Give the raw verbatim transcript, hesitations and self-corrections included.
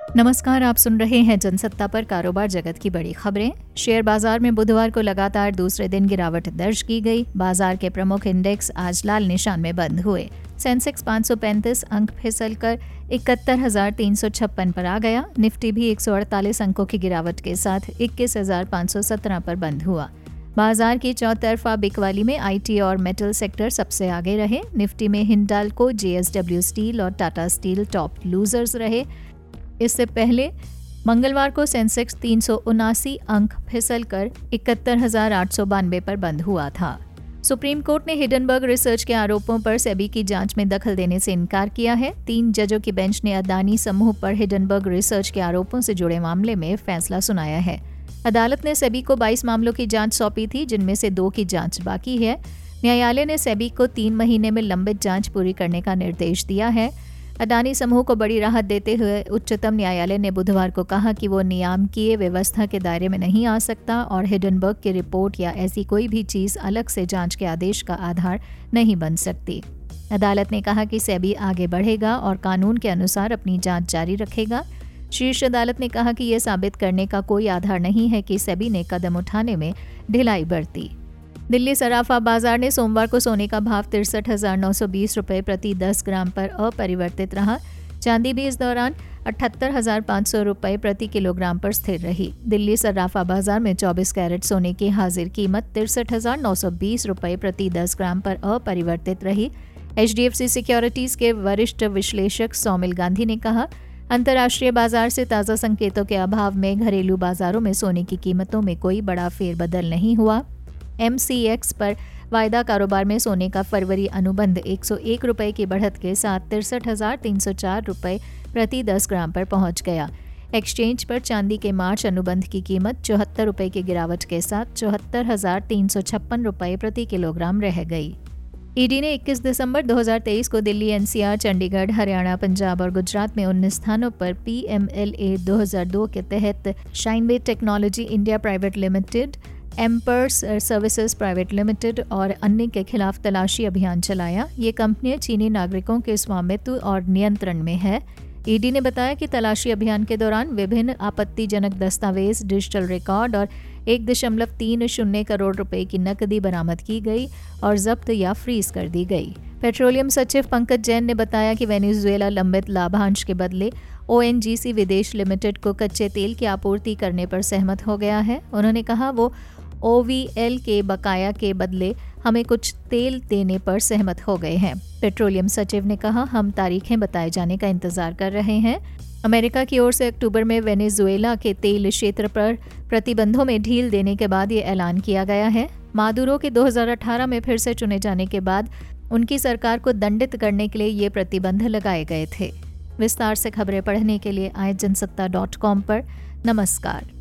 नमस्कार, आप सुन रहे हैं जनसत्ता पर कारोबार जगत की बड़ी खबरें। शेयर बाजार में बुधवार को लगातार दूसरे दिन गिरावट दर्ज की गई। बाजार के प्रमुख इंडेक्स आज लाल निशान में बंद हुए। सेंसेक्स पाँच सौ पैंतीस अंक फिसलकर इकहत्तर हजार तीन सौ छप्पन पर आ गया। निफ्टी भी एक सौ अड़तालीस अंकों की गिरावट के साथ इक्कीस हजार पाँच सौ सत्रह पर बंद हुआ। बाजार की चौतरफा बिकवाली में आईटी और मेटल सेक्टर सबसे आगे रहे। निफ्टी में हिंडाल्को, जेएसडब्ल्यू स्टील और टाटा स्टील टॉप लूजर्स रहे। इससे पहले मंगलवार को सेंसेक्स तीन सौ उनासी अंक फिसलकर इकहत्तर हजार आठ सौ बानवे पर बंद हुआ था। सुप्रीम कोर्ट ने हिडनबर्ग रिसर्च के आरोपों पर सेबी की जांच में दखल देने से इनकार किया है। तीन जजों की बेंच ने अदानी समूह पर हिडनबर्ग रिसर्च के आरोपों से जुड़े मामले में फैसला सुनाया है। अदालत ने सेबी को बाईस मामलों की जांच सौंपी थी, जिनमें से दो की जांच बाकी है। न्यायालय ने सेबी को तीन महीने में लंबित जांच पूरी करने का निर्देश दिया है। अदानी समूह को बड़ी राहत देते हुए उच्चतम न्यायालय ने बुधवार को कहा कि वो नियामकीय व्यवस्था के दायरे में नहीं आ सकता और हिडनबर्ग की रिपोर्ट या ऐसी कोई भी चीज़ अलग से जांच के आदेश का आधार नहीं बन सकती। अदालत ने कहा कि सेबी आगे बढ़ेगा और कानून के अनुसार अपनी जांच जारी रखेगा। शीर्ष अदालत ने कहा कि यह साबित करने का कोई आधार नहीं है कि सेबी ने कदम उठाने में ढिलाई बरती। दिल्ली सराफा बाजार ने सोमवार को सोने का भाव तिरसठ हजार नौ सौ बीस रुपये प्रति दस ग्राम पर अपरिवर्तित रहा। चांदी भी इस दौरान अठहत्तर हजार पाँच सौ रुपये प्रति किलोग्राम पर स्थिर रही। दिल्ली सराफा बाजार में चौबीस कैरेट सोने की हाजिर कीमत तिरसठ हजार नौ सौ बीस रुपये प्रति दस ग्राम पर अपरिवर्तित रही। एचडीएफसी सिक्योरिटीज के वरिष्ठ विश्लेषक सौमिल गांधी ने कहा, अंतर्राष्ट्रीय बाजार से ताज़ा संकेतों के अभाव में घरेलू बाजारों में सोने की कीमतों में कोई बड़ा फेरबदल नहीं हुआ। एमसीएक्स पर वायदा कारोबार में सोने का फरवरी अनुबंध एक सौ एक रुपये की बढ़त के साथ तिरसठ हजार तीन सौ चार रुपये प्रति दस ग्राम पर पहुंच गया। एक्सचेंज पर चांदी के मार्च अनुबंध की कीमत चौहत्तर रुपये की गिरावट के साथ चौहत्तर हजार तीन सौ छप्पन रुपये प्रति किलोग्राम रह गई। ईडी ने इक्कीस दिसंबर दो हज़ार तेईस को दिल्ली, एनसीआर, चंडीगढ़, हरियाणा, पंजाब और गुजरात में उन्नीस स्थानों पर पीएमएलए दो हज़ार दो के तहत Shinebet technology India private limited, एम्पर्स सर्विसेज प्राइवेट लिमिटेड और अन्य के खिलाफ तलाशी अभियान चलाया। ये कंपनियां चीनी नागरिकों के स्वामित्व और नियंत्रण में है। ईडी ने बताया कि तलाशी अभियान के दौरान विभिन्न आपत्तिजनक दस्तावेज, डिजिटल रिकॉर्ड और एक दशमलव तीन शून्य करोड़ रुपए की नकदी बरामद की गई और जब्त या फ्रीज कर दी गई। पेट्रोलियम सचिव पंकज जैन ने बताया कि वेनेजुएला लंबित लाभांश के बदले ओएनजीसी विदेश लिमिटेड को कच्चे तेल की आपूर्ति करने पर सहमत हो गया है। उन्होंने कहा, वो ओवीएल के बकाया के बदले हमें कुछ तेल देने पर सहमत हो गए हैं। पेट्रोलियम सचिव ने कहा, हम तारीखें बताए जाने का इंतजार कर रहे हैं। अमेरिका की ओर से अक्टूबर में वेनेजुएला के तेल क्षेत्र पर प्रतिबंधों में ढील देने के बाद ये ऐलान किया गया है। मादुरो के दो हज़ार अठारह में फिर से चुने जाने के बाद उनकी सरकार को दंडित करने के लिए ये प्रतिबंध लगाए गए थे। विस्तार से खबरें पढ़ने के लिए आए जनसत्ता डॉट कॉम पर। नमस्कार।